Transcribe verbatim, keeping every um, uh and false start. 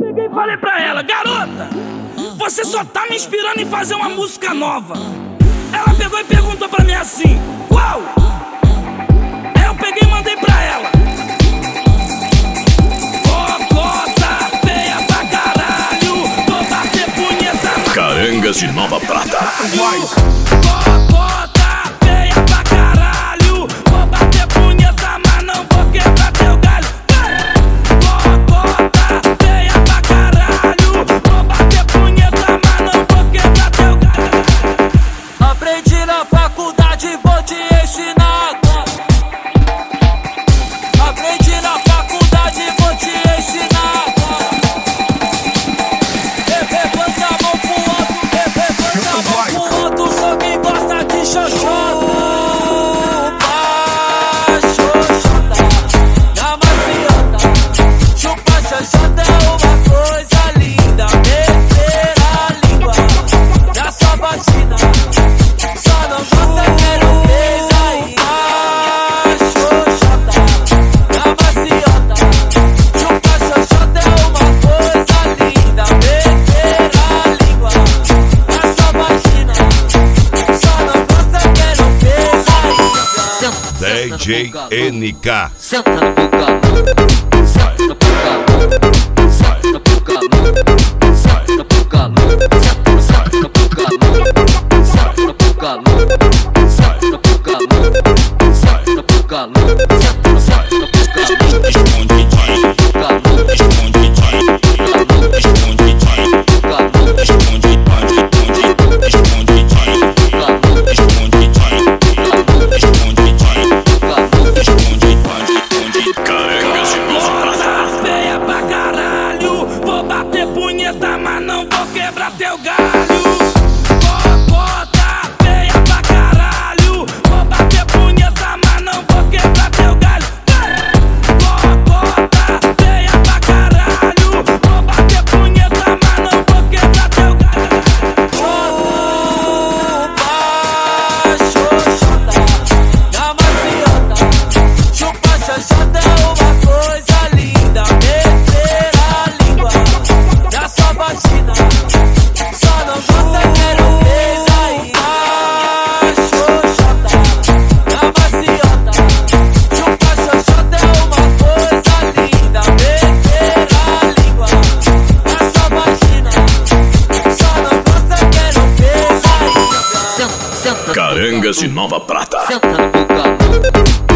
peguei e falei pra ela: garota, você só tá me inspirando em fazer uma música nova. Ela pegou e perguntou pra mim assim: qual? Aí eu peguei e mandei pra ela: cocota feia pra caralho, vou bater punheta. Carangas de Nova Prata. Cocota feia pra caralho, vou bater punheta, mas não vou quebrar teu galho. Cocota feia pra caralho, vou bater punheta, mas não vou quebrar teu galho. Aprendi na faculdade, vou te ensinar agora. Aprendi na faculdade, vou te ensinar agora. Levanta a mão pro outro, levanta a mão pro outro, só quem gosta de xoxota. Chupa xoxota, na maciota. Chupa xoxota é uma coisa linda. Meter a língua na sua vagina, só não gosta quem não fez aí. Xoxota, na maciota. Chupa xoxota é uma coisa linda. Meter a língua na sua vagina, só não gosta quem não fez aí. D J N K. Senta no bugalão, senta no bugalão, senta no bugalão, senta no bugalão, senta no bugalão, senta no bugalão, senta no bugalão, senta no bugalão, senta no bugalão. Esconde time, esconde time, esconde time, esconde time, esconde time, esconde time, esconde time, esconde time. Carangas de Nova Prata. Feia pra caralho, vou bater punheta, mas não vou quebrar teu galho. Cocota feia pra caralho, vou bater punheta, mas não vou quebrar teu galho. Cocota feia pra caralho, vou bater punheta, mas não vou quebrar teu galho. Chupa xoxota, na maciota. Chupa xoxota é uma coisa linda. Meter a língua na sua vagina, só não gosta quem não fez aí. Xoxota, na maciota. Chupa xoxota é uma coisa linda. Meter a língua na sua vagina, só não gosta quem não fez aí. Senta, senta no Carangas de Nova Prata. Senta no bugalão,